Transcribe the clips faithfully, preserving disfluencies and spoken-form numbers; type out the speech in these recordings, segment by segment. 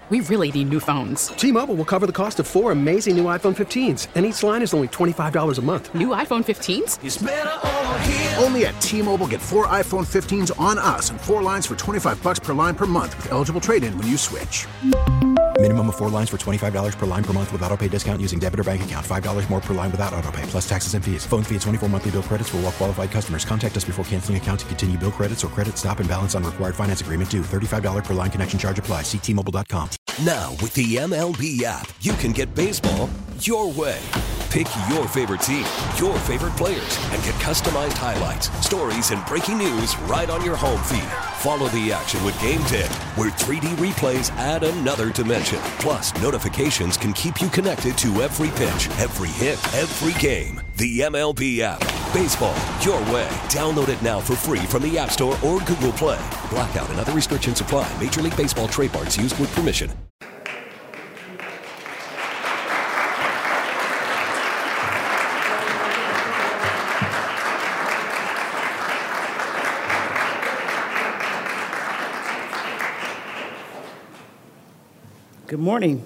We really need new phones. T-Mobile will cover the cost of four amazing new iPhone fifteens, and each line is only twenty-five dollars a month. New iPhone fifteens? It's better over here. Only at T-Mobile, get four iPhone fifteens on us and four lines for twenty-five dollars per line per month with eligible trade-in when you switch. Minimum of four lines for twenty-five dollars per line per month with autopay discount using debit or bank account. five dollars more per line without autopay, plus taxes and fees. Phone fee at twenty-four monthly bill credits for well-qualified customers. Contact us before canceling account to continue bill credits or credit stop and balance on required finance agreement due. thirty-five dollars per line connection charge applies. See T Mobile dot com. Now, with the M L B app, you can get baseball your way. Pick your favorite team, your favorite players, and get customized highlights, stories, and breaking news right on your home feed. Follow the action with Game Day, where three D replays add another dimension. Plus, notifications can keep you connected to every pitch, every hit, every game. The M L B app. Baseball your way. Download it now for free from the App Store or Google Play. Blackout and other restrictions apply. Major League Baseball trademarks used with permission. Good morning.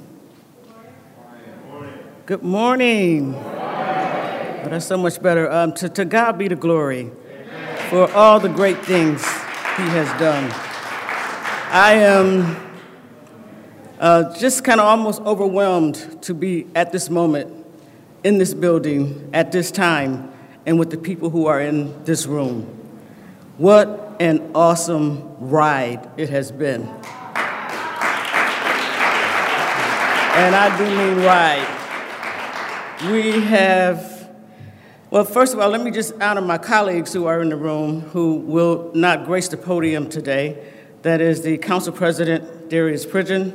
Good morning. Oh, that's so much better. Um, to, to God be the glory for all the great things he has done. I am uh, just kind of almost overwhelmed to be at this moment in this building at this time and with the people who are in this room. What an awesome ride it has been. And I do mean ride. We have, well, first of all, let me just honor my colleagues who are in the room who will not grace the podium today. That is the Council President, Darius Pridgeon,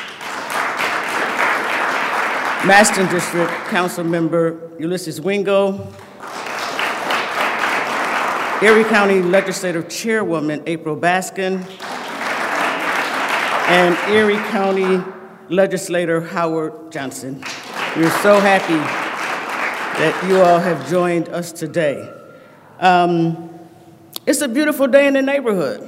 Maston District Council Member Ulysses Wingo, Erie County Legislative Chairwoman April Baskin, and Erie County Legislator Howard Johnson. We're so happy that you all have joined us today. Um, it's a beautiful day in the neighborhood.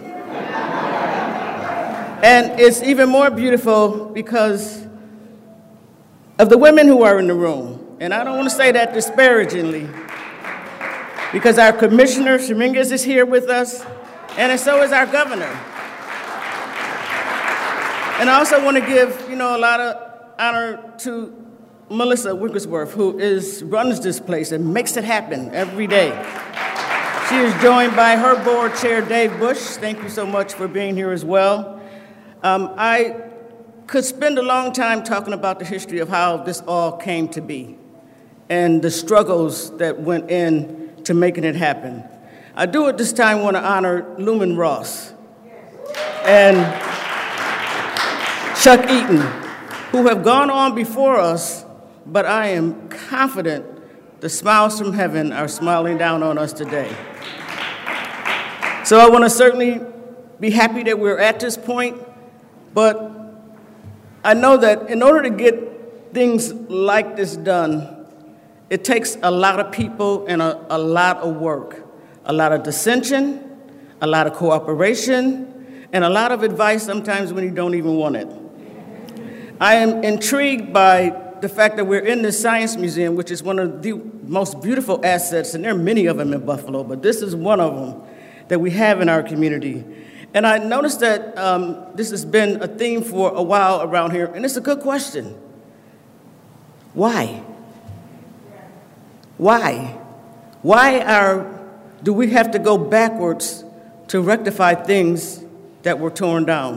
And it's even more beautiful because of the women who are in the room. And I don't want to say that disparagingly, because our Commissioner Dominguez is here with us, and so is our governor. And I also want to give, you know, a lot of honor to Melissa Wigglesworth, who is runs this place and makes it happen every day. She is joined by her board chair, Dave Bush. Thank you so much for being here as well. Um, I could spend a long time talking about the history of how this all came to be and the struggles that went in to making it happen. I do at this time want to honor Lumen Ross and Chuck Eaton, who have gone on before us, but I am confident the smiles from heaven are smiling down on us today. So I want to certainly be happy that we're at this point, but I know that in order to get things like this done, it takes a lot of people and a, a lot of work, a lot of dissension, a lot of cooperation, and a lot of advice sometimes when you don't even want it. I am intrigued by the fact that we're in the Science Museum, which is one of the most beautiful assets, and there are many of them in Buffalo, but this is one of them that we have in our community. And I noticed that um, this has been a theme for a while around here, and it's a good question. Why? Why? Why are, do we have to go backwards to rectify things that were torn down?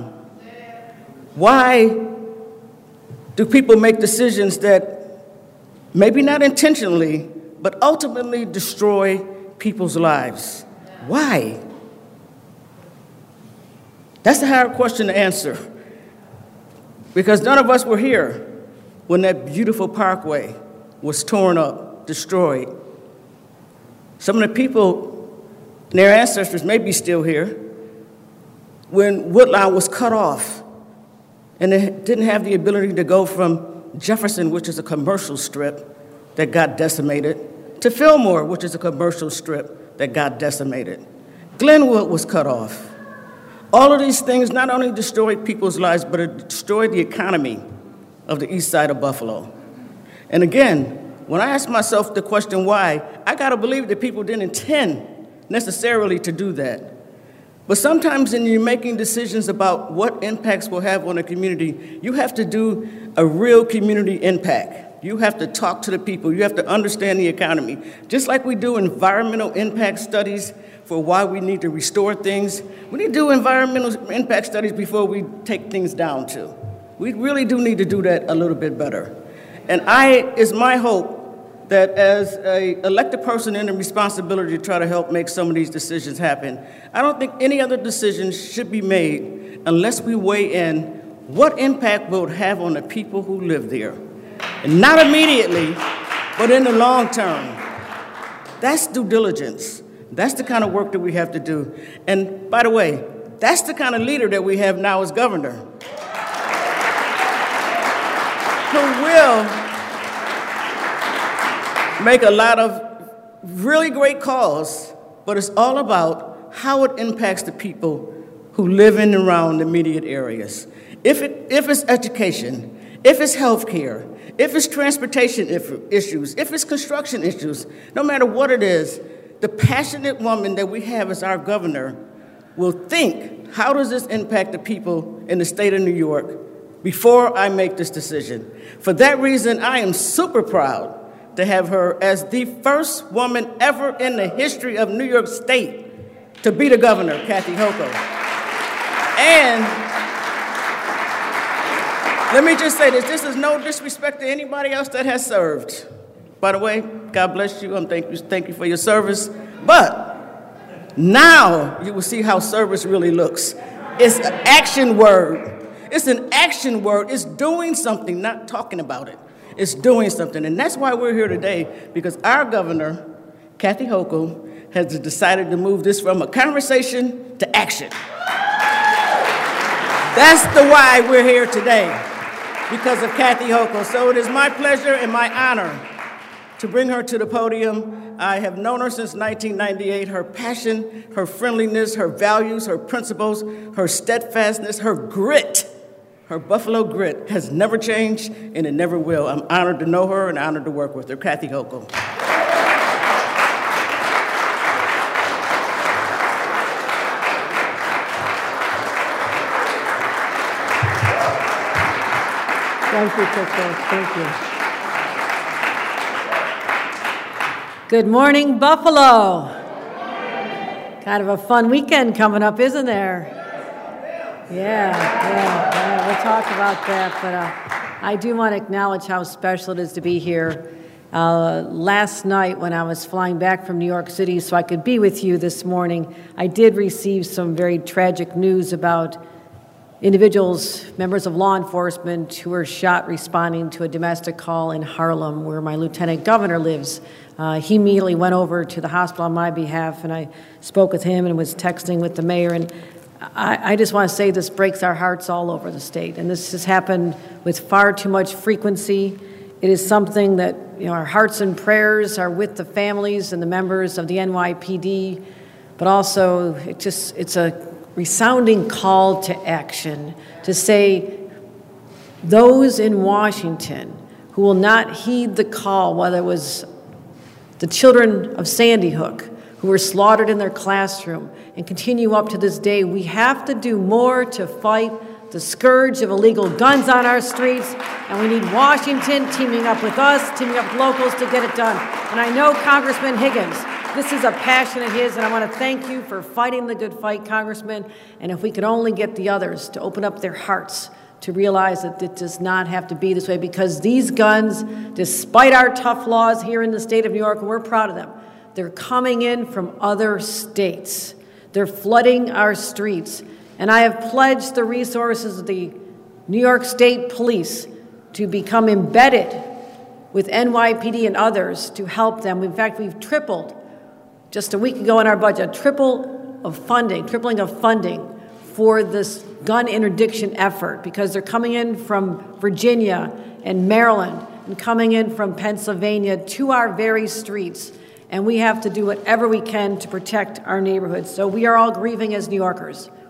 Why do people make decisions that maybe not intentionally, but ultimately destroy people's lives? Why? That's a hard question to answer, because none of us were here when that beautiful parkway was torn up, destroyed. Some of the people and their ancestors may be still here when Woodlawn was cut off, and they didn't have the ability to go from Jefferson, which is a commercial strip that got decimated, to Fillmore, which is a commercial strip that got decimated. Glenwood was cut off. All of these things not only destroyed people's lives, but it destroyed the economy of the east side of Buffalo. And again, when I ask myself the question why, I gotta believe that people didn't intend necessarily to do that. But sometimes when you're making decisions about what impacts we'll have on a community, you have to do a real community impact. You have to talk to the people. You have to understand the economy. Just like we do environmental impact studies for why we need to restore things, we need to do environmental impact studies before we take things down too. We really do need to do that a little bit better. And I, it's my hope that as an elected person in the responsibility to try to help make some of these decisions happen, I don't think any other decisions should be made unless we weigh in what impact will it have on the people who live there. And not immediately, but in the long term. That's due diligence. That's the kind of work that we have to do. And by the way, that's the kind of leader that we have now as governor, who will make a lot of really great calls, but it's all about how it impacts the people who live in and around the immediate areas. If, it, if it's education, if it's health care, if it's transportation if, issues, if it's construction issues, no matter what it is, the passionate woman that we have as our governor will think, how does this impact the people in the state of New York before I make this decision? For that reason, I am super proud to have her as the first woman ever in the history of New York State to be the governor, Kathy Hochul. And let me just say this, this is no disrespect to anybody else that has served. By the way, God bless you, and thank you, thank you for your service. But now you will see how service really looks. It's an action word. It's an action word. It's doing something, not talking about it. It's doing something, and that's why we're here today, because our governor, Kathy Hochul, has decided to move this from a conversation to action. That's the why we're here today, because of Kathy Hochul. So it is my pleasure and my honor to bring her to the podium. I have known her since nineteen ninety-eight. Her passion, her friendliness, her values, her principles, her steadfastness, her grit, her Buffalo grit has never changed, and it never will. I'm honored to know her and honored to work with her. Kathy Hochul. Thank you, Crystal. Thank you. Good morning, Buffalo. Kind of a fun weekend coming up, isn't there? Yeah, yeah, yeah, we'll talk about that, but uh, I do want to acknowledge how special it is to be here. Uh, last night when I was flying back from New York City so I could be with you this morning, I did receive some very tragic news about individuals, members of law enforcement, who were shot responding to a domestic call in Harlem, where my lieutenant governor lives. Uh, he immediately went over to the hospital on my behalf, and I spoke with him and was texting with the mayor. And I, I just want to say this breaks our hearts all over the state, and this has happened with far too much frequency. It is something that, you know, our hearts and prayers are with the families and the members of the N Y P D, but also it just it's a resounding call to action to say those in Washington who will not heed the call, whether it was the children of Sandy Hook who were slaughtered in their classroom and continue up to this day, we have to do more to fight the scourge of illegal guns on our streets, and we need Washington teaming up with us, teaming up with locals to get it done. And I know Congressman Higgins, this is a passion of his, and I want to thank you for fighting the good fight, Congressman. And if we could only get the others to open up their hearts to realize that it does not have to be this way, because these guns, despite our tough laws here in the state of New York, and we're proud of them, they're coming in from other states. They're flooding our streets. And I have pledged the resources of the New York State Police to become embedded with N Y P D and others to help them. In fact, we've tripled, just a week ago in our budget, triple of funding, tripling of funding for this gun interdiction effort, because they're coming in from Virginia and Maryland and coming in from Pennsylvania to our very streets. And we have to do whatever we can to protect our neighborhoods. So we are all grieving as New Yorkers.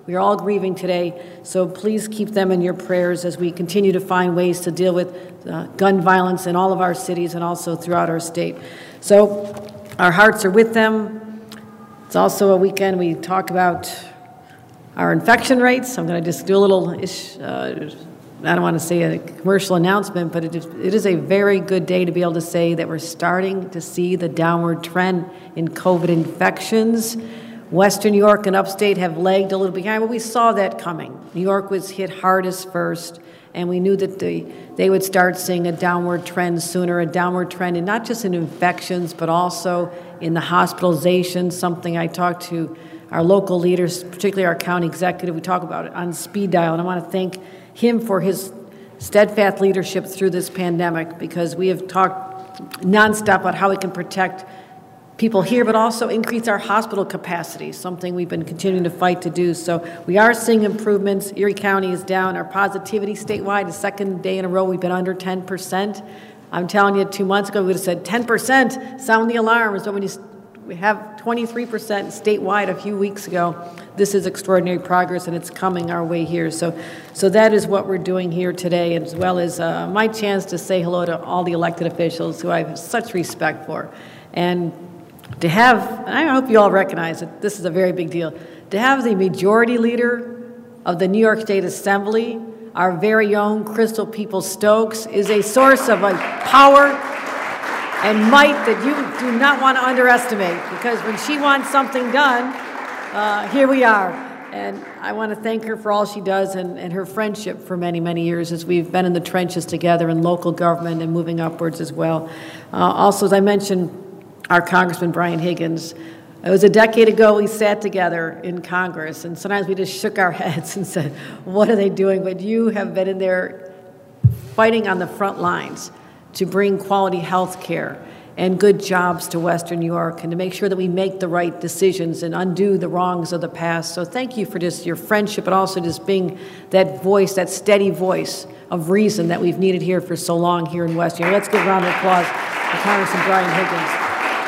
We are all grieving today, so please keep them in your prayers as we continue to find ways to deal with uh, gun violence in all of our cities and also throughout our state. So our hearts are with them. It's also a weekend we talk about our infection rates. I'm going to just do a little, ish, uh, I don't want to say a commercial announcement, but it is, it is a very good day to be able to say that we're starting to see the downward trend in COVID infections. Western New York and upstate have lagged a little behind, but we saw that coming. New York was hit hardest first, and we knew that they, they would start seeing a downward trend sooner, a downward trend, and not just in infections, but also in the hospitalizations, something I talked to our local leaders, particularly our county executive, we talk about it on speed dial, and I want to thank him for his steadfast leadership through this pandemic, because we have talked nonstop about how we can protect people here, but also increase our hospital capacity, something we've been continuing to fight to do. So we are seeing improvements. Erie County is down. Our positivity statewide, the second day in a row, we've been under ten percent. I'm telling you, two months ago, we would have said ten percent, sound the alarms. But when you we have twenty-three percent statewide a few weeks ago, this is extraordinary progress, and it's coming our way here. So, so that is what we're doing here today, as well as uh, my chance to say hello to all the elected officials who I have such respect for. And to have, and I hope you all recognize that this is a very big deal, to have the majority leader of the New York State Assembly, our very own Crystal Peoples-Stokes, is a source of a power and might that you do not want to underestimate, because when she wants something done, uh, here we are. And I want to thank her for all she does and, and her friendship for many, many years as we've been in the trenches together in local government and moving upwards as well. Uh, also, as I mentioned, our Congressman Brian Higgins. It was a decade ago we sat together in Congress, and sometimes we just shook our heads and said, what are they doing? But you have been in there fighting on the front lines to bring quality health care and good jobs to Western New York, and to make sure that we make the right decisions and undo the wrongs of the past. So thank you for just your friendship, but also just being that voice, that steady voice of reason that we've needed here for so long here in Western New York. Let's give a round of applause for Congressman Brian Higgins.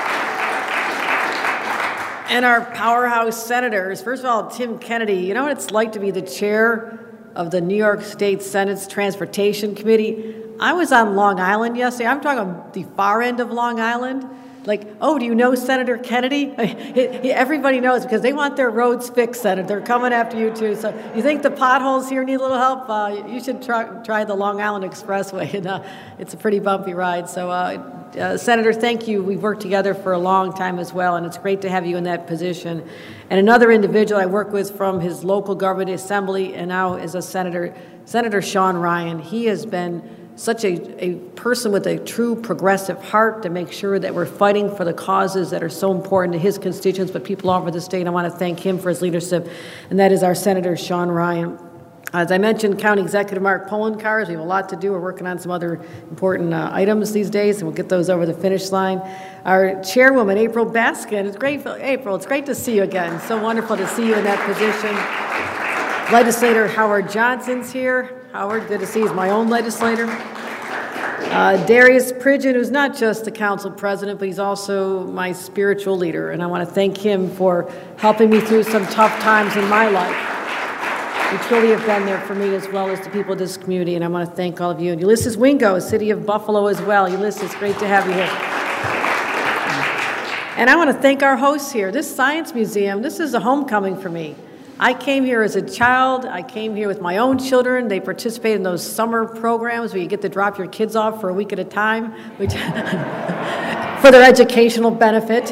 And our powerhouse senators. First of all, Tim Kennedy, you know what it's like to be the chair of the New York State Senate's Transportation Committee? I was on Long Island yesterday. I'm talking the far end of Long Island. Like, oh, do you know Senator Kennedy? Everybody knows, because they want their roads fixed, Senator. They're coming after you, too. So you think the potholes here need a little help? Uh, you should try, try the Long Island Expressway. And, uh, it's a pretty bumpy ride. So, uh, uh, Senator, thank you. We've worked together for a long time as well, and it's great to have you in that position. And another individual I work with from his local government assembly and now is a senator, Senator Sean Ryan. He has been such a, a person with a true progressive heart to make sure that we're fighting for the causes that are so important to his constituents, but people all over the state. I want to thank him for his leadership, and that is our Senator Sean Ryan. As I mentioned, County Executive Mark Poloncarz, we have a lot to do. We're working on some other important uh, items these days, and we'll get those over the finish line. Our Chairwoman, April Baskin. It's great, April, it's great to see you again. So wonderful to see you in that position. Legislator Howard Johnson's here. Howard, good to see you. He's my own legislator. Uh, Darius Pridgeon, who's not just the council president, but he's also my spiritual leader, and I want to thank him for helping me through some tough times in my life. You truly have been there for me as well as the people of this community, and I want to thank all of you. And Ulysses Wingo, City of Buffalo as well. Ulysses, great to have you here. And I want to thank our hosts here. This Science Museum, this is a homecoming for me. I came here as a child. I came here with my own children. They participate in those summer programs where you get to drop your kids off for a week at a time, which for their educational benefit.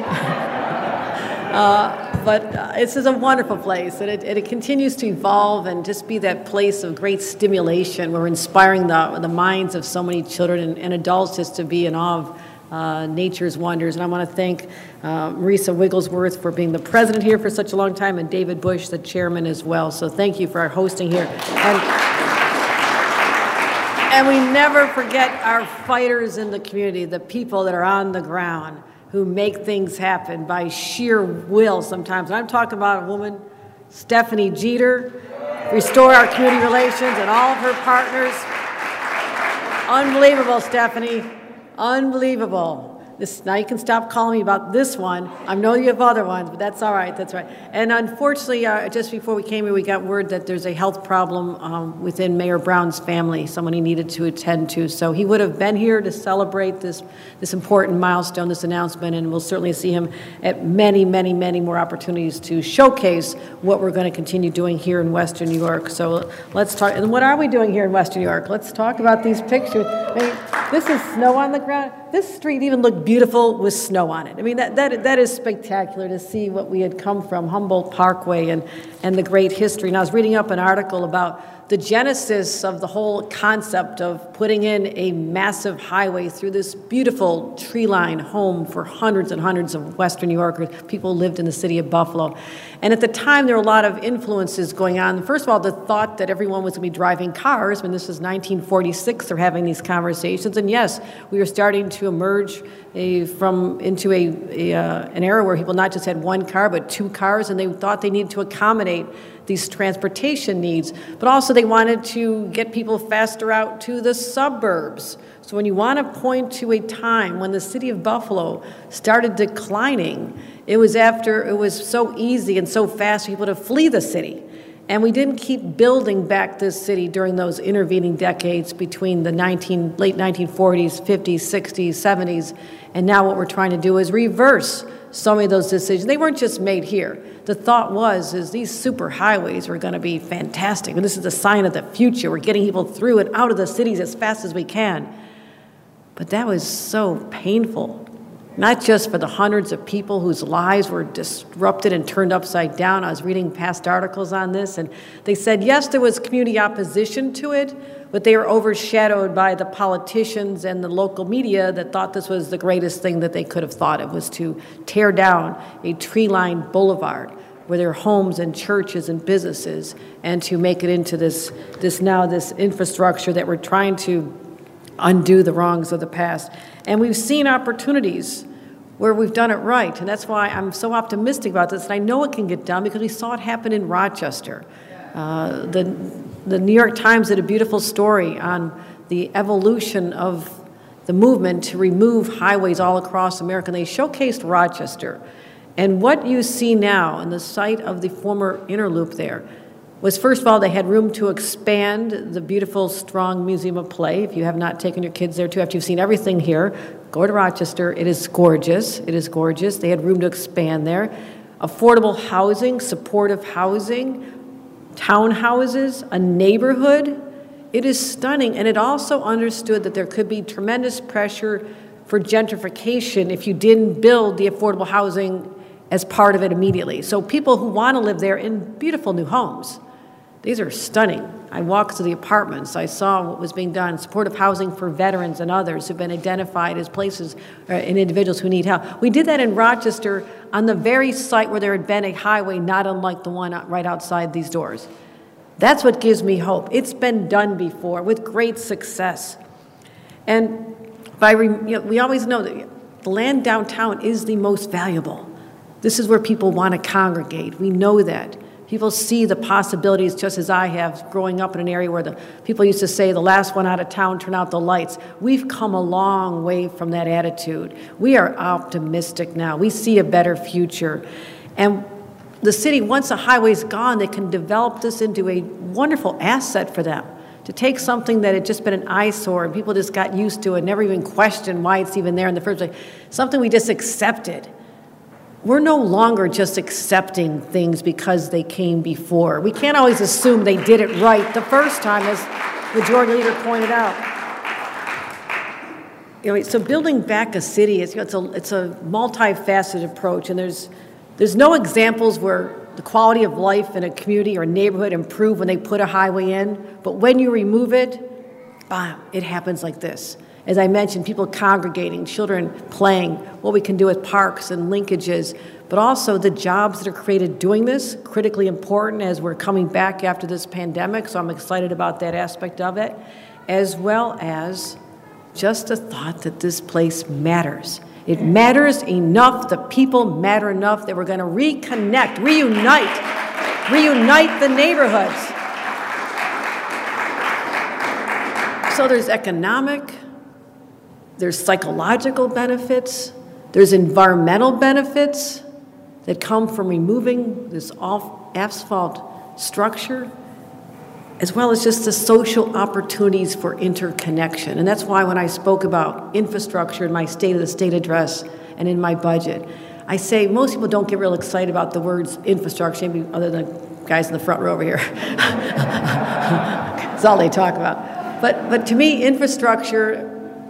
uh, but uh, this is a wonderful place, and it, it continues to evolve and just be that place of great stimulation where we're inspiring the, the minds of so many children and, and adults just to be in awe of Uh, nature's wonders. And I want to thank uh, Marisa Wigglesworth for being the president here for such a long time, and David Bush, the chairman, as well. So thank you for our hosting here. And, and we never forget our fighters in the community, the people that are on the ground who make things happen by sheer will sometimes. And I'm talking about a woman, Stephanie Jeter, restore our community relations, and all of her partners. Unbelievable, Stephanie. Unbelievable. This, now you can stop calling me about this one. I know you have other ones, but that's all right. That's right. And unfortunately, uh, just before we came here, we got word that there's a health problem um, within Mayor Brown's family, someone he needed to attend to. So he would have been here to celebrate this, this important milestone, this announcement, and we'll certainly see him at many, many, many more opportunities to showcase what we're going to continue doing here in Western New York. So let's talk. And what are we doing here in Western New York? Let's talk about these pictures. I mean, this is snow on the ground. This street even looked beautiful with snow on it. I mean, that, that, that is spectacular to see what we had come from, Humboldt Parkway and, and the great history. And I was reading up an article about the genesis of the whole concept of putting in a massive highway through this beautiful tree-lined home for hundreds and hundreds of Western New Yorkers, people who lived in the city of Buffalo. And at the time, there were a lot of influences going on. First of all, the thought that everyone was going to be driving cars. When this was nineteen forty-six, they're having these conversations. And yes, we were starting to emerge a, from into a, a uh, an era where people not just had one car, but two cars, and they thought they needed to accommodate these transportation needs, but also they wanted to get people faster out to the suburbs. So when you want to point to a time when the city of Buffalo started declining, it was after it was so easy and so fast for people to flee the city. And we didn't keep building back this city during those intervening decades between the nineteen, late nineteen forties, fifties, sixties, seventies, and now what we're trying to do is reverse so many of those decisions. They weren't just made here. The thought was, is these super highways were going to be fantastic, and this is a sign of the future. We're getting people through and out of the cities as fast as we can. But that was so painful, not just for the hundreds of people whose lives were disrupted and turned upside down. I was reading past articles on this, and they said, yes, there was community opposition to it, but they were overshadowed by the politicians and the local media that thought this was the greatest thing that they could have thought. It was to tear down a tree-lined boulevard where there are homes and churches and businesses, and to make it into this, this now this infrastructure that we're trying to undo the wrongs of the past. And we've seen opportunities where we've done it right, and that's why I'm so optimistic about this, and I know it can get done because we saw it happen in Rochester. Uh, the, the New York Times did a beautiful story on the evolution of the movement to remove highways all across America, and they showcased Rochester. And what you see now in the site of the former Interloop there was, first of all, they had room to expand the beautiful Strong Museum of Play. If you have not taken your kids there too, after you've seen everything here, go to Rochester. It is gorgeous. It is gorgeous. They had room to expand there. Affordable housing, supportive housing, townhouses, a neighborhood. It is stunning, and it also understood that there could be tremendous pressure for gentrification if you didn't build the affordable housing as part of it immediately. So people who want to live there in beautiful new homes, these are stunning. I walked through the apartments. I saw what was being done, supportive housing for veterans and others who've been identified as places uh, and individuals who need help. We did that in Rochester on the very site where there had been a highway not unlike the one right outside these doors. That's what gives me hope. It's been done before with great success. And by re, you know, we always know that the land downtown is the most valuable. This is where people want to congregate. We know that. People see the possibilities, just as I have, growing up in an area where the people used to say, the last one out of town, turn out the lights. We've come a long way from that attitude. We are optimistic now. We see a better future. And the city, once the highway's gone, they can develop this into a wonderful asset for them. To take something that had just been an eyesore and people just got used to it, never even questioned why it's even there in the first place, something we just accepted. We're no longer just accepting things because they came before. We can't always assume they did it right the first time, as the majority leader pointed out. You know, so building back a city, is, you know, it's a it's a multifaceted approach, and there's there's no examples where the quality of life in a community or a neighborhood improved when they put a highway in, but when you remove it, bam, it happens like this. As I mentioned, people congregating, children playing, what we can do with parks and linkages, but also the jobs that are created doing this, critically important as we're coming back after this pandemic, so I'm excited about that aspect of it, as well as just the thought that this place matters. It matters enough, the people matter enough that we're going to reconnect, reunite, reunite the neighborhoods. So there's economic, there's psychological benefits, there's environmental benefits that come from removing this off asphalt structure, as well as just the social opportunities for interconnection. And that's why when I spoke about infrastructure in my State of the State address and in my budget, I say most people don't get real excited about the words infrastructure, maybe other than guys in the front row over here. That's all they talk about. But, but to me, infrastructure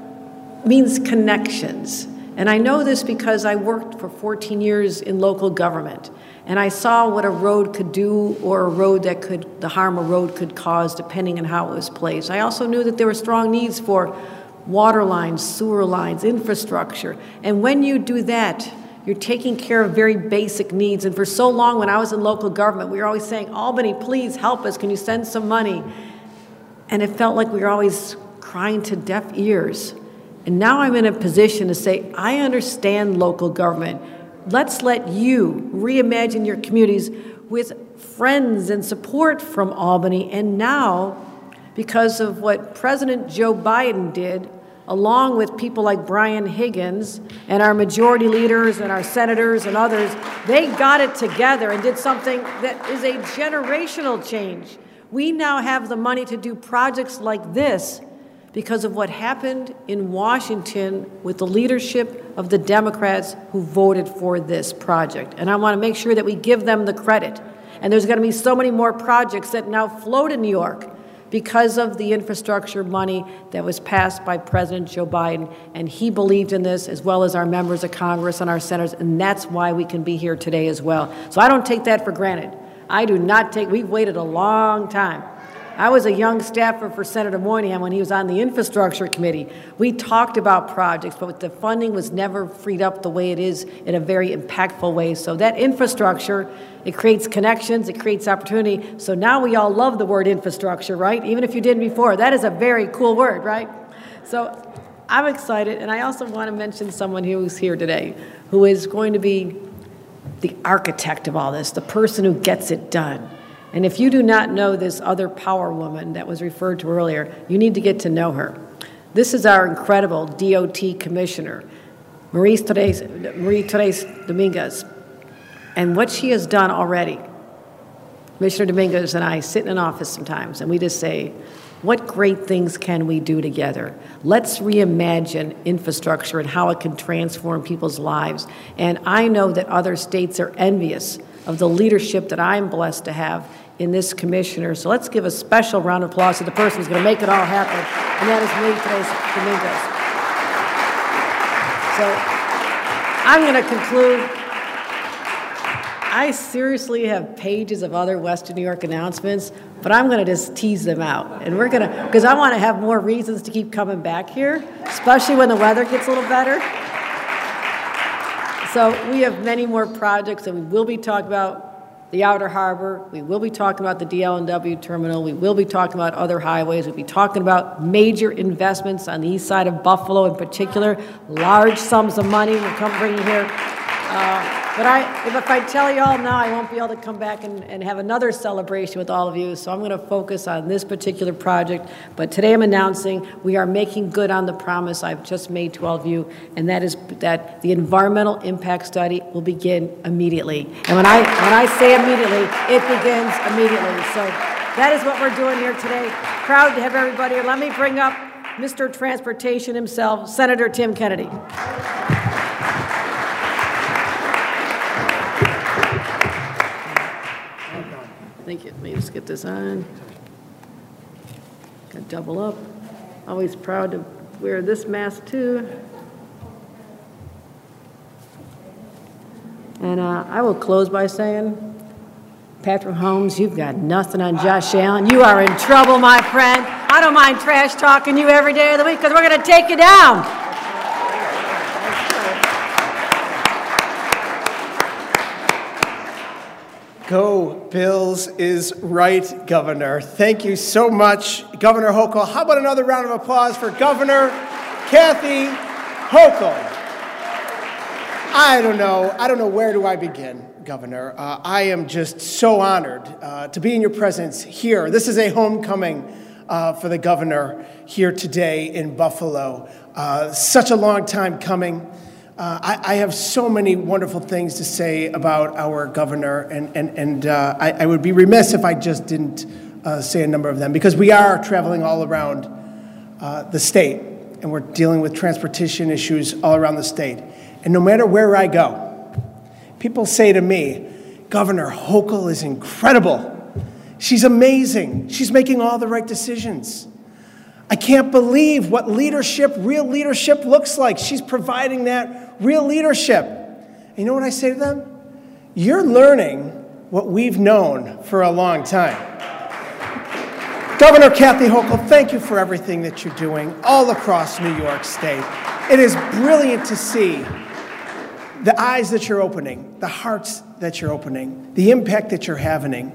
means connections. And I know this because I worked for fourteen years in local government. And I saw what a road could do, or a road that could, the harm a road could cause depending on how it was placed. I also knew that there were strong needs for water lines, sewer lines, infrastructure. And when you do that, you're taking care of very basic needs. And for so long when I was in local government, we were always saying, Albany, please help us, can you send some money? And it felt like we were always crying to deaf ears. And now I'm in a position to say, I understand local government. Let's let you reimagine your communities with friends and support from Albany. And now, because of what President Joe Biden did, along with people like Brian Higgins and our majority leaders and our senators and others, they got it together and did something that is a generational change. We now have the money to do projects like this because of what happened in Washington with the leadership of the Democrats who voted for this project. And I want to make sure that we give them the credit. And there's going to be so many more projects that now float in New York because of the infrastructure money that was passed by President Joe Biden. And he believed in this, as well as our members of Congress and our senators, and that's why we can be here today as well. So I don't take that for granted. I do not take, we've waited a long time. I was a young staffer for Senator Moynihan when he was on the Infrastructure Committee. We talked about projects, but the funding was never freed up the way it is in a very impactful way. So that infrastructure, it creates connections, it creates opportunity. So now we all love the word infrastructure, right? Even if you didn't before. That is a very cool word, right? So I'm excited, and I also want to mention someone who's here today who is going to be the architect of all this, the person who gets it done. And if you do not know this other power woman that was referred to earlier, you need to get to know her. This is our incredible D O T commissioner, Marie Therese, Marie Therese Dominguez. And what she has done already, Commissioner Dominguez and I sit in an office sometimes, and we just say, what great things can we do together? Let's reimagine infrastructure and how it can transform people's lives. And I know that other states are envious of the leadership that I'm blessed to have in this commissioner. So let's give a special round of applause to the person who's going to make it all happen, and that is Marie Therese Dominguez. So I'm going to conclude. I seriously have pages of other Western New York announcements, but I'm going to just tease them out. And we're going to, because I want to have more reasons to keep coming back here, especially when the weather gets a little better. So we have many more projects that we will be talking about. The Outer Harbor, we will be talking about the D L N W terminal, we will be talking about other highways, we'll be talking about major investments on the east side of Buffalo in particular, large sums of money will come bringing here. Uh, but I, if I tell you all now, I won't be able to come back and, and have another celebration with all of you, so I'm going to focus on this particular project. But today I'm announcing we are making good on the promise I've just made to all of you, and that is that the environmental impact study will begin immediately. And when I, when I say immediately, it begins immediately. So that is what we're doing here today. Proud to have everybody here. Let me bring up Mister Transportation himself, Senator Tim Kennedy. Thank you. Let me just get this on. Got to double up. Always proud to wear this mask too. And uh, I will close by saying, Patrick Holmes, you've got nothing on Josh Allen. You are in trouble, my friend. I don't mind trash talking you every day of the week because we're going to take you down. Go Bills is right, Governor. Thank you so much, Governor Hochul. How about another round of applause for Governor Kathy Hochul? I don't know. I don't know where do I begin, Governor. Uh, I am just so honored uh, to be in your presence here. This is a homecoming uh, for the governor here today in Buffalo. Uh, such a long time coming. Uh, I, I have so many wonderful things to say about our governor, and, and, and uh, I, I would be remiss if I just didn't uh, say a number of them, because we are traveling all around uh, the state, and we're dealing with transportation issues all around the state. And no matter where I go, people say to me, Governor Hochul is incredible. She's amazing. She's making all the right decisions. I can't believe what leadership, real leadership looks like. She's providing that real leadership. And you know what I say to them? You're learning what we've known for a long time. Governor Kathy Hochul, thank you for everything that you're doing all across New York State. It is brilliant to see the eyes that you're opening, the hearts that you're opening, the impact that you're having.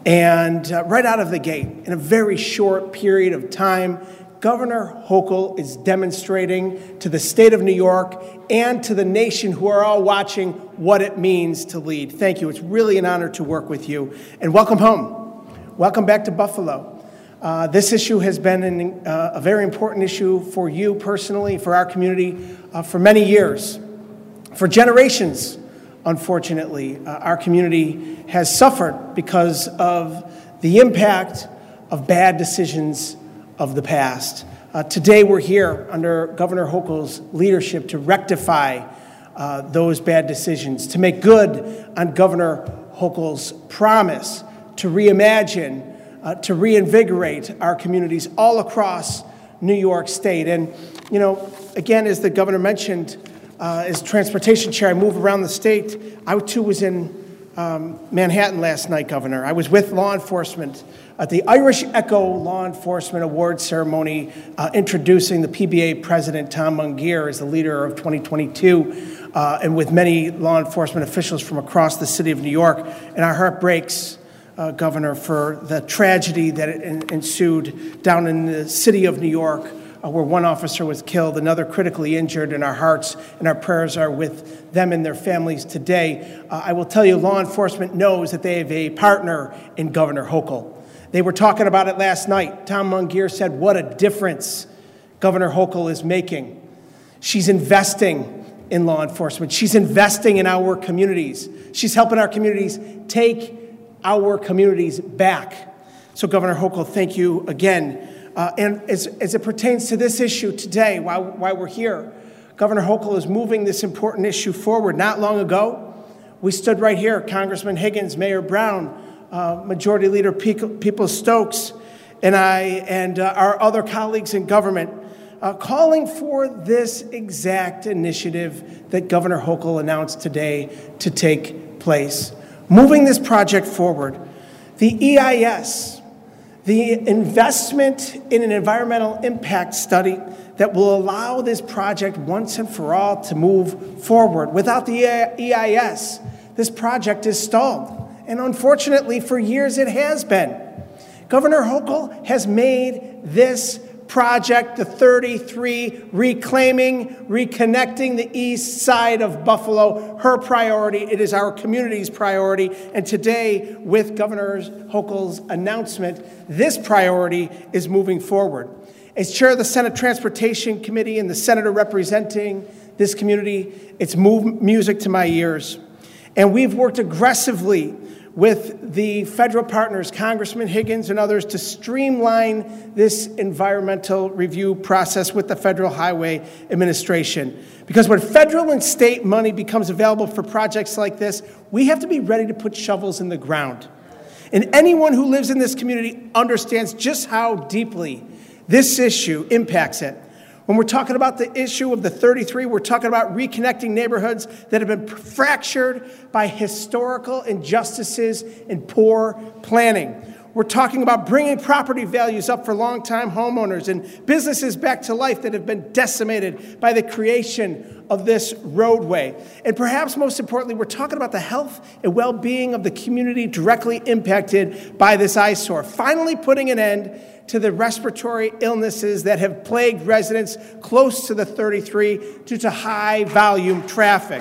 And uh, right out of the gate, in a very short period of time, Governor Hochul is demonstrating to the state of New York and to the nation who are all watching what it means to lead. Thank you. It's really an honor to work with you. And welcome home. Welcome back to Buffalo. Uh, this issue has been an, uh, a very important issue for you personally, for our community, uh, for many years. For generations, unfortunately, uh, our community has suffered because of the impact of bad decisions of the past. Uh, today we're here under Governor Hochul's leadership to rectify uh, those bad decisions, to make good on Governor Hochul's promise to reimagine, uh, to reinvigorate our communities all across New York State. And, you know, again, as the governor mentioned, Uh, as transportation chair, I move around the state. I, too, was in um, Manhattan last night, Governor. I was with law enforcement at the Irish Echo Law Enforcement Award ceremony, uh, introducing the P B A president, Tom Mungier, as the leader of twenty twenty-two, uh, and with many law enforcement officials from across the city of New York. And our heart breaks, uh, Governor, for the tragedy that en- ensued down in the city of New York, Uh, where one officer was killed, another critically injured, and our hearts and our prayers are with them and their families today. Uh, I will tell you, law enforcement knows that they have a partner in Governor Hochul. They were talking about it last night. Tom Mungier said, what a difference Governor Hochul is making. She's investing in law enforcement. She's investing in our communities. She's helping our communities take our communities back. So, Governor Hochul, thank you again. Uh, and as, as it pertains to this issue today, while, while we're here, Governor Hochul is moving this important issue forward. Not long ago, we stood right here, Congressman Higgins, Mayor Brown, uh, Majority Leader Peoples-Stokes, and I, and uh, our other colleagues in government, uh, calling for this exact initiative that Governor Hochul announced today to take place. Moving this project forward, the E I S, the investment in an environmental impact study that will allow this project once and for all to move forward. Without the E I S, this project is stalled. And unfortunately, for years it has been. Governor Hochul has made this project, the thirty-three, reclaiming, reconnecting the east side of Buffalo, her priority. It is our community's priority. And today, with Governor Hochul's announcement, this priority is moving forward. As chair of the Senate Transportation Committee and the senator representing this community, it's moved music to my ears. And we've worked aggressively with the federal partners, Congressman Higgins and others, to streamline this environmental review process with the Federal Highway Administration. Because when federal and state money becomes available for projects like this, we have to be ready to put shovels in the ground. And anyone who lives in this community understands just how deeply this issue impacts it. When we're talking about the issue of the thirty-three, we're talking about reconnecting neighborhoods that have been fractured by historical injustices and poor planning. We're talking about bringing property values up for longtime homeowners and businesses back to life that have been decimated by the creation of this roadway. And perhaps most importantly, we're talking about the health and well-being of the community directly impacted by this eyesore, finally putting an end to the respiratory illnesses that have plagued residents close to the thirty-three due to high-volume traffic.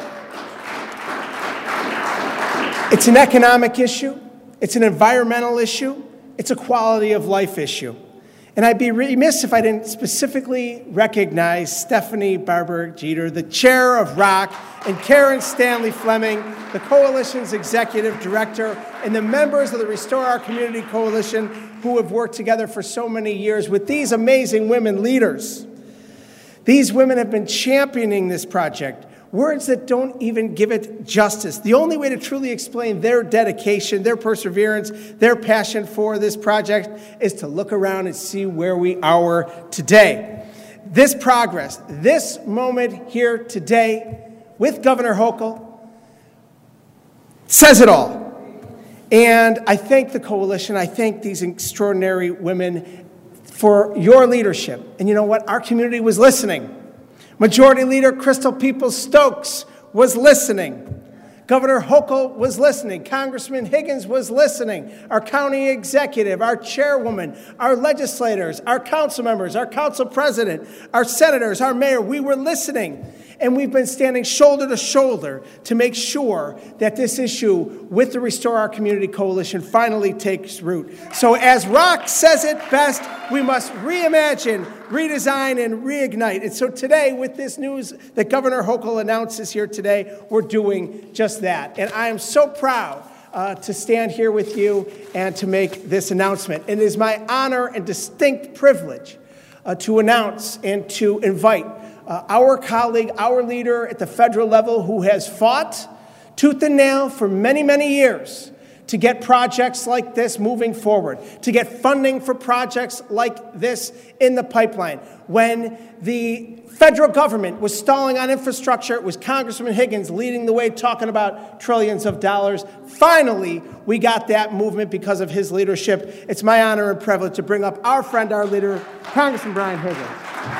It's an economic issue. It's an environmental issue. It's a quality of life issue. And I'd be remiss if I didn't specifically recognize Stephanie Barber Jeter, the chair of R O C, and Karen Stanley Fleming, the coalition's executive director, and the members of the Restore Our Community Coalition who have worked together for so many years with these amazing women leaders. These women have been championing this project. Words that don't even give it justice. The only way to truly explain their dedication, their perseverance, their passion for this project is to look around and see where we are today. This progress, this moment here today with Governor Hochul says it all. And I thank the coalition, I thank these extraordinary women for your leadership. And you know what? Our community was listening. Majority Leader Crystal Peoples-Stokes was listening. Governor Hochul was listening. Congressman Higgins was listening. Our county executive, our chairwoman, our legislators, our council members, our council president, our senators, our mayor, we were listening. And we've been standing shoulder to shoulder to make sure that this issue with the Restore Our Community Coalition finally takes root. So as R O C says it best, we must reimagine, redesign, and reignite. And so today, with this news that Governor Hochul announces here today, we're doing just that. And I am so proud uh, to stand here with you and to make this announcement. It is my honor and distinct privilege uh, to announce and to invite Uh, our colleague, our leader at the federal level who has fought tooth and nail for many, many years to get projects like this moving forward, to get funding for projects like this in the pipeline. When the federal government was stalling on infrastructure, it was Congressman Higgins leading the way, talking about trillions of dollars. Finally, we got that movement because of his leadership. It's my honor and privilege to bring up our friend, our leader, Congressman Brian Higgins.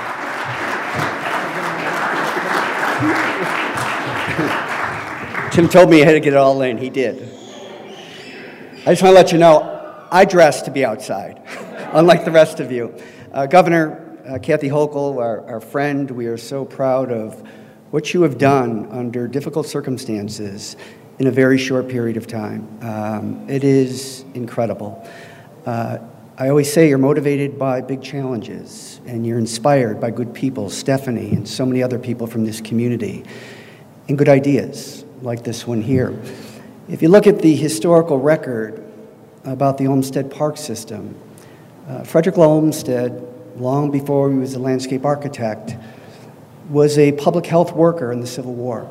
Tim told me I had to get it all in. He did. I just want to let you know, I dress to be outside, unlike the rest of you. Uh, Governor uh, Kathy Hochul, our, our friend, we are so proud of what you have done under difficult circumstances in a very short period of time. Um, it is incredible. Uh, I always say you're motivated by big challenges, and you're inspired by good people, Stephanie and so many other people from this community, and good ideas like this one here. If you look at the historical record about the Olmsted Park system, uh, Frederick Law Olmsted, long before he was a landscape architect, was a public health worker in the Civil War.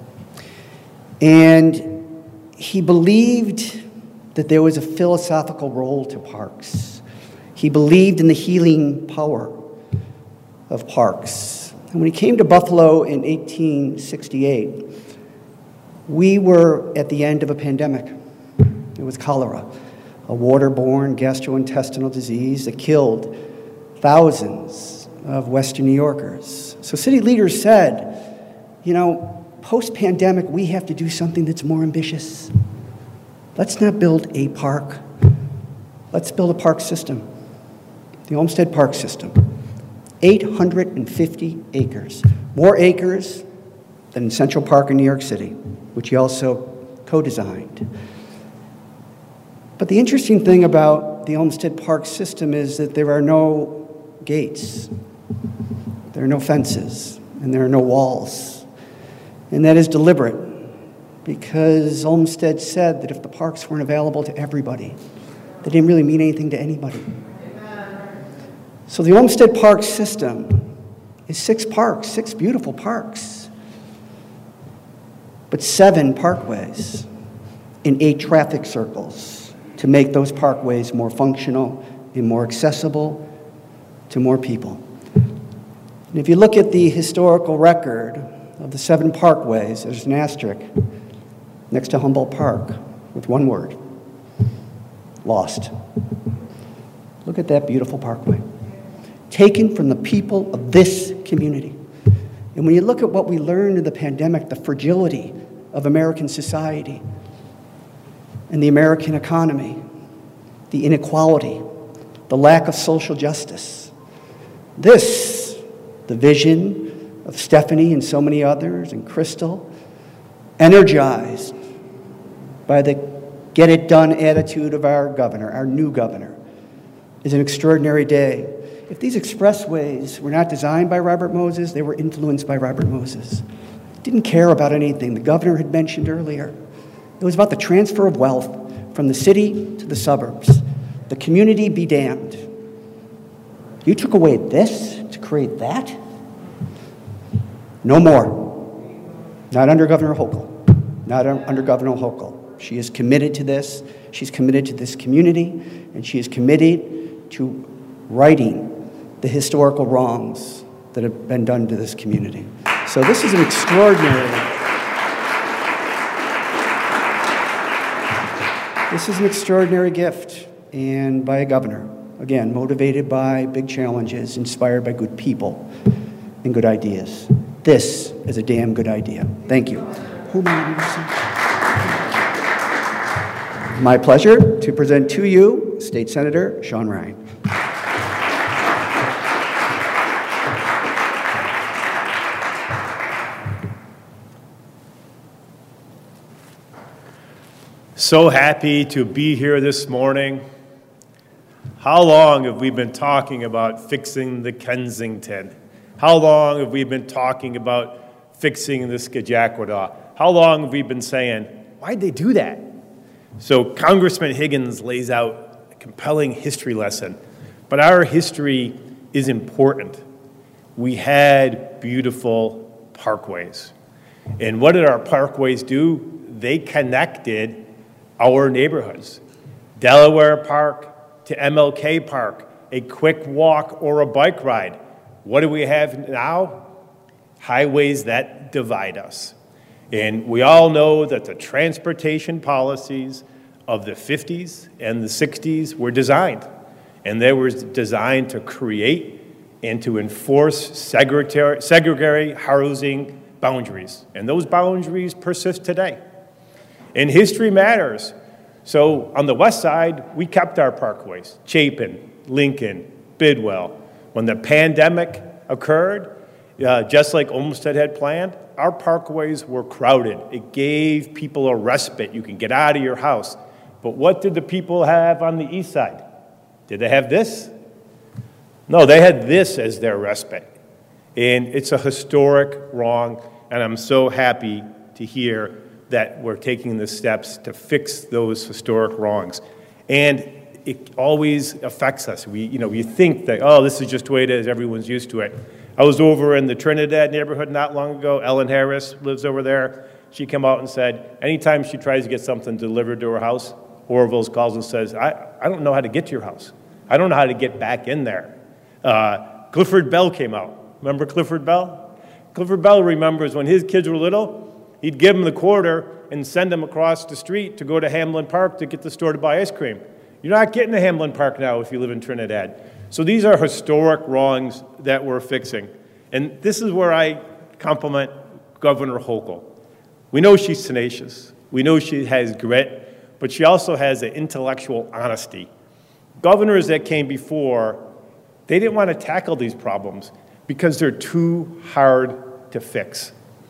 And he believed that there was a philosophical role to parks. He believed in the healing power of parks. And when he came to Buffalo in eighteen sixty-eight, we were at the end of a pandemic. It was cholera, a waterborne gastrointestinal disease that killed thousands of Western New Yorkers. So city leaders said, you know, post-pandemic, we have to do something that's more ambitious. Let's not build a park. Let's build a park system. The Olmsted Park system, eight hundred fifty acres, more acres than Central Park in New York City, which he also co-designed. But the interesting thing about the Olmsted Park system is that there are no gates, there are no fences, and there are no walls. And that is deliberate, because Olmsted said that if the parks weren't available to everybody, they didn't really mean anything to anybody. So the Olmsted Park system is six parks, six beautiful parks, but seven parkways in eight traffic circles to make those parkways more functional and more accessible to more people. And if you look at the historical record of the seven parkways, there's an asterisk next to Humboldt Park with one word: lost. Look at that beautiful parkway, taken from the people of this community. And when you look at what we learned in the pandemic, the fragility of American society and the American economy, the inequality, the lack of social justice, this, the vision of Stephanie and so many others, and Crystal, energized by the get-it-done attitude of our governor, our new governor, is an extraordinary day. If these expressways were not designed by Robert Moses, they were influenced by Robert Moses. Didn't care about anything the governor had mentioned earlier. It was about the transfer of wealth from the city to the suburbs. The community be damned. You took away this to create that? No more. Not under Governor Hochul. Not under Governor Hochul. She is committed to this. She's committed to this community, and she is committed to righting the historical wrongs that have been done to this community. So this is an extraordinary, this is an extraordinary gift, and by a governor, again, motivated by big challenges, inspired by good people and good ideas. This is a damn good idea. Thank you. Who am I introducing? My pleasure to present to you State Senator Sean Ryan. So happy to be here this morning. How long have we been talking about fixing the Kensington? How long have we been talking about fixing the Skagakwadah? How long have we been saying, why'd they do that? So Congressman Higgins lays out a compelling history lesson, but our history is important. We had beautiful parkways. And what did our parkways do? They connected our neighborhoods. Delaware Park to M L K Park, a quick walk or a bike ride. What do we have now? Highways that divide us. And we all know that the transportation policies of the fifties and the sixties were designed. And they were designed to create and to enforce segregatory, segregatory housing boundaries. And those boundaries persist today. And history matters. So on the west side, we kept our parkways, Chapin, Lincoln, Bidwell. When the pandemic occurred, uh, just like Olmsted had planned, our parkways were crowded. It gave people a respite. You can get out of your house. But what did the people have on the east side? Did they have this? No, they had this as their respite. And it's a historic wrong, and I'm so happy to hear that we're taking the steps to fix those historic wrongs. And it always affects us. We, you know, we think that, oh, this is just the way it is, everyone's used to it. I was over in the Trinidad neighborhood not long ago. Ellen Harris lives over there. She came out and said, anytime she tries to get something delivered to her house, Orville's calls and says, I, I don't know how to get to your house. I don't know how to get back in there. Uh, Clifford Bell came out. Remember Clifford Bell? Clifford Bell remembers when his kids were little, he'd give them the quarter and send them across the street to go to Hamlin Park to get the store to buy ice cream. You're not getting to Hamlin Park now if you live in Trinidad. So these are historic wrongs that we're fixing. And this is where I compliment Governor Hochul. We know she's tenacious. We know she has grit, but she also has an intellectual honesty. Governors that came before, they didn't want to tackle these problems because they're too hard to fix.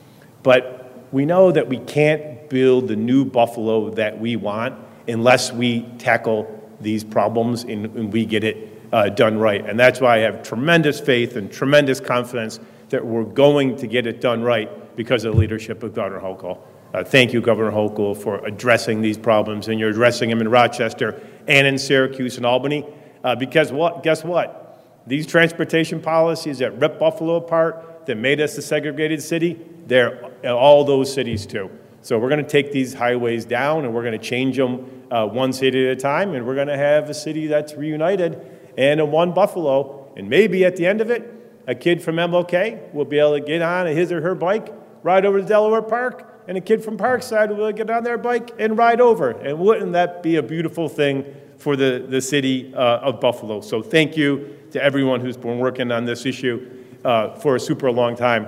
But we know that we can't build the new Buffalo that we want unless we tackle these problems and, and we get it uh, done right. And that's why I have tremendous faith and tremendous confidence that we're going to get it done right because of the leadership of Governor Hochul. Uh, thank you, Governor Hochul, for addressing these problems, and you're addressing them in Rochester and in Syracuse and Albany. Uh, because what? Guess what? These transportation policies that rip Buffalo apart, that made us a segregated city, they're in all those cities too. So we're going to take these highways down, and we're going to change them uh, one city at a time, and we're going to have a city that's reunited and a one Buffalo. And maybe at the end of it, a kid from M L K will be able to get on his or her bike, ride over to Delaware Park, and a kid from Parkside will be able to get on their bike and ride over. And wouldn't that be a beautiful thing for the, the city uh, of Buffalo? So thank you to everyone who's been working on this issue uh, for a super long time.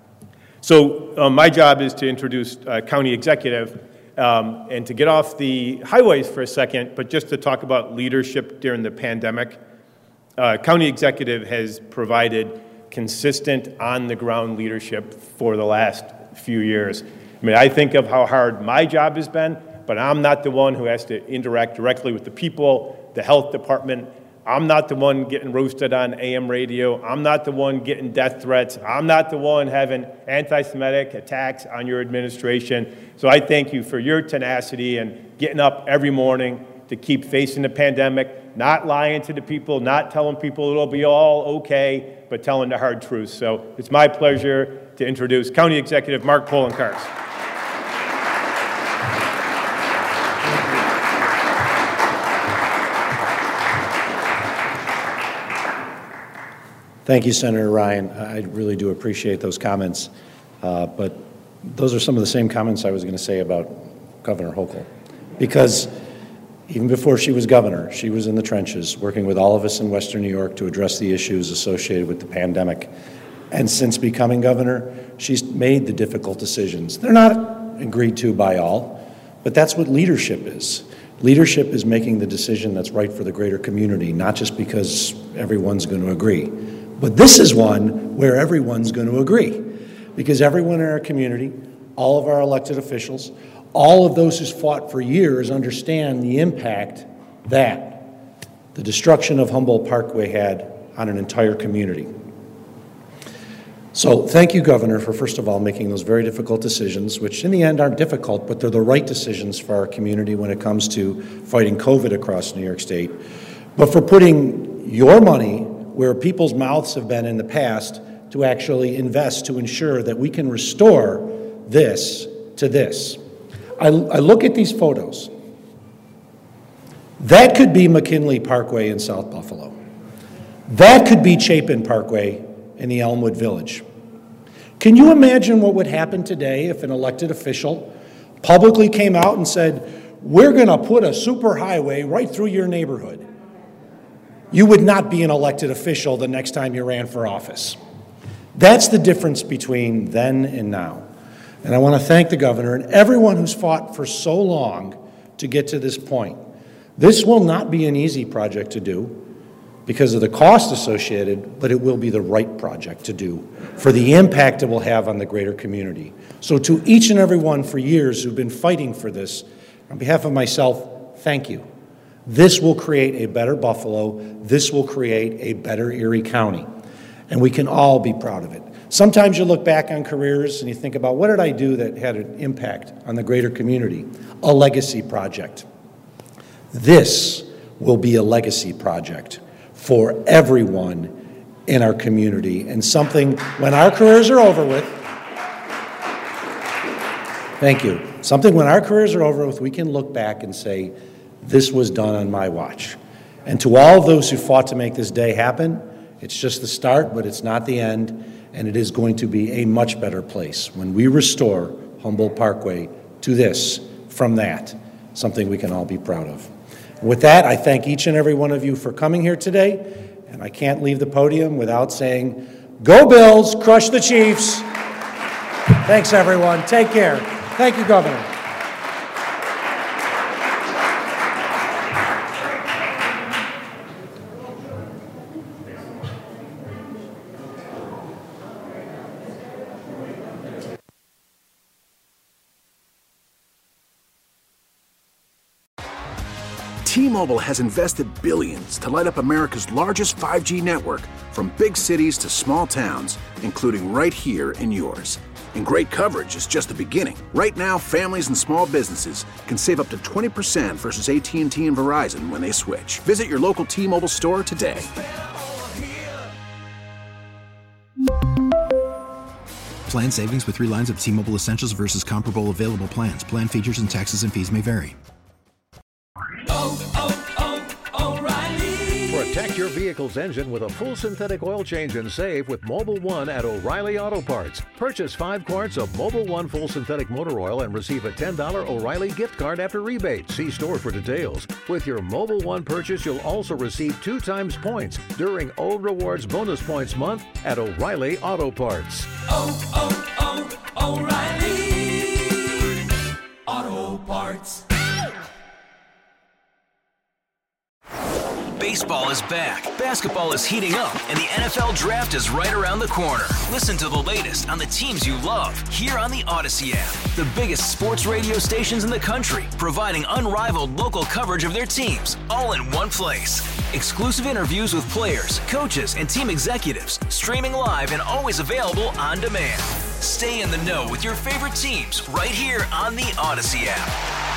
So uh, my job is to introduce uh, County Executive um, and to get off the highways for a second, but just to talk about leadership during the pandemic. Uh, County Executive has provided consistent on-the-ground leadership for the last few years. I mean, I think of how hard my job has been, but I'm not the one who has to interact directly with the people, the health department. I'm not the one getting roasted on A M radio. I'm not the one getting death threats. I'm not the one having anti-Semitic attacks on your administration. So I thank you for your tenacity and getting up every morning to keep facing the pandemic, not lying to the people, not telling people it'll be all okay, but telling the hard truth. So it's my pleasure to introduce County Executive Mark Poloncarz. Thank you, Senator Ryan. I really do appreciate those comments, uh, but those are some of the same comments I was going to say about Governor Hochul, because even before she was governor, she was in the trenches working with all of us in Western New York to address the issues associated with the pandemic. And since becoming governor, she's made the difficult decisions. They're not agreed to by all, but that's what leadership is. Leadership is making the decision that's right for the greater community, not just because everyone's going to agree. But this is one where everyone's going to agree, because everyone in our community, all of our elected officials, all of those who've fought for years understand the impact that the destruction of Humboldt Parkway had on an entire community. So thank you, Governor, for first of all making those very difficult decisions, which in the end aren't difficult, but they're the right decisions for our community when it comes to fighting COVID across New York State, but for putting your money where people's mouths have been in the past to actually invest to ensure that we can restore this to this. I, I look at these photos. That could be McKinley Parkway in South Buffalo. That could be Chapin Parkway in the Elmwood Village. Can you imagine what would happen today if an elected official publicly came out and said, we're going to put a superhighway right through your neighborhood? You would not be an elected official the next time you ran for office. That's the difference between then and now. And I want to thank the governor and everyone who's fought for so long to get to this point. This will not be an easy project to do because of the cost associated, but it will be the right project to do for the impact it will have on the greater community. So to each and every one for years who've been fighting for this, on behalf of myself, thank you. This will create a better Buffalo. This will create a better Erie County. And we can all be proud of it. Sometimes you look back on careers and you think about, what did I do that had an impact on the greater community? A legacy project. This will be a legacy project for everyone in our community, and something when our careers are over with, thank you, something when our careers are over with, we can look back and say, this was done on my watch. And to all of those who fought to make this day happen, it's just the start, but it's not the end, and it is going to be a much better place when we restore Humboldt Parkway to this, from that, something we can all be proud of. With that, I thank each and every one of you for coming here today, and I can't leave the podium without saying, go Bills, crush the Chiefs. Thanks, everyone. Take care. Thank you, Governor. T-Mobile has invested billions to light up America's largest five G network, from big cities to small towns, including right here in yours. And great coverage is just the beginning. Right now, families and small businesses can save up to twenty percent versus A T and T and Verizon when they switch. Visit your local T-Mobile store today. Plan savings with three lines of T-Mobile Essentials versus comparable available plans. Plan features and taxes and fees may vary. Protect your vehicle's engine with a full synthetic oil change and save with Mobil one at O'Reilly Auto Parts. Purchase five quarts of Mobil one full synthetic motor oil and receive a ten dollar O'Reilly gift card after rebate. See store for details. With your Mobil one purchase, you'll also receive two times points during O Rewards Bonus Points Month at O'Reilly Auto Parts. Oh, oh, oh, O'Reilly Auto Parts. Baseball is back, basketball is heating up, and the N F L Draft is right around the corner. Listen to the latest on the teams you love here on the Odyssey app. The biggest sports radio stations in the country, providing unrivaled local coverage of their teams, all in one place. Exclusive interviews with players, coaches, and team executives, streaming live and always available on demand. Stay in the know with your favorite teams right here on the Odyssey app.